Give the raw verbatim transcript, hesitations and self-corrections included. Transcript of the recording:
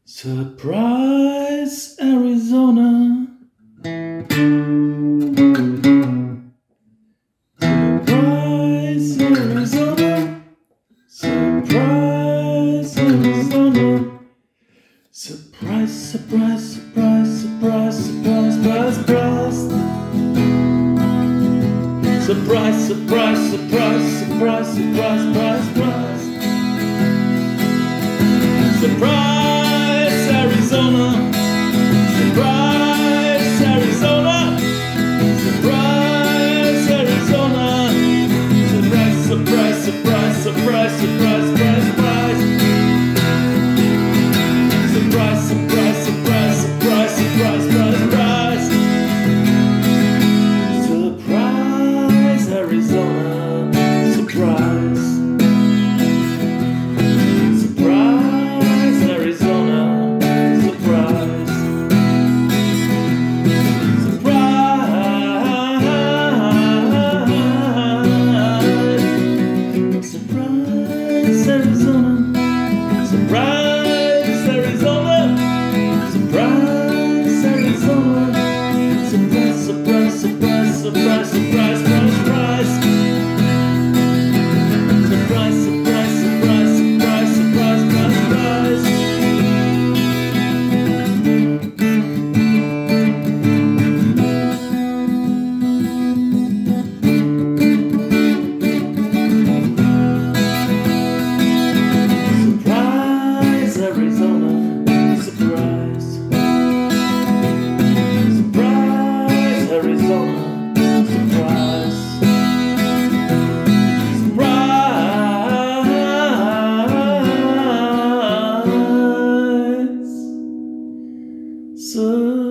Surprise, Arizona. Surprise, Arizona. Surprise, Arizona. Surprise, surprise, surprise, surprise, surprise, surprise, surprise. Surprise, surprise, surprise, surprise, surprise, surprise, surprise. Surprise, Arizona. Surprise, Arizona. Surprise, Arizona. Surprise, surprise, surprise, surprise, surprise, surprise, surprise. Surprise, surprise, surprise, surprise, surprise, surprise, surprise. Surprise, Arizona. Surprise. Surprise, Arizona. Surprise. Surprise. Surprise, Arizona. Surprise, Arizona. Surprise, Arizona. Surprise, surprise, surprise, surprise, surprise, surprise, surprise. Surprise, surprise, surprise, surprise, surprise, surprise, surprise. Surprise, Arizona. Surprise. Surprise, Arizona. Surprise. Surprise.